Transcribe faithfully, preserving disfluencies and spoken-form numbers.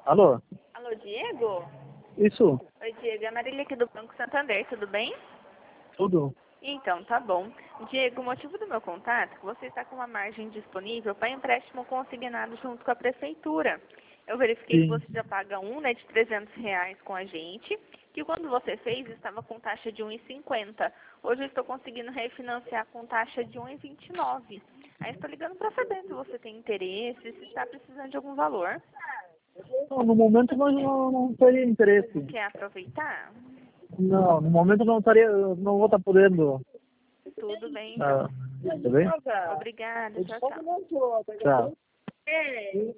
Alô? Alô, Diego? Isso? Oi, Diego. É a Marília aqui do Banco Santander, tudo bem? Tudo? Então, tá bom. Diego, o motivo do meu contato é que você está com uma margem disponível para empréstimo consignado junto com a prefeitura. Eu verifiquei que Sim. você já paga um, né, de trezentos reais com a gente, que quando você fez estava com taxa de um e cinquenta. Hoje eu estou conseguindo refinanciar com taxa de um e vinte e nove. Aí estou ligando para saber se você tem interesse, se está precisando de algum valor. Não, no momento não, não, não teria interesse. Quer aproveitar? Não, no momento não estaria, eu não vou estar podendo. Tudo bem, Ah, então. tá bem? Obrigada, tchau, tchau. Tchau.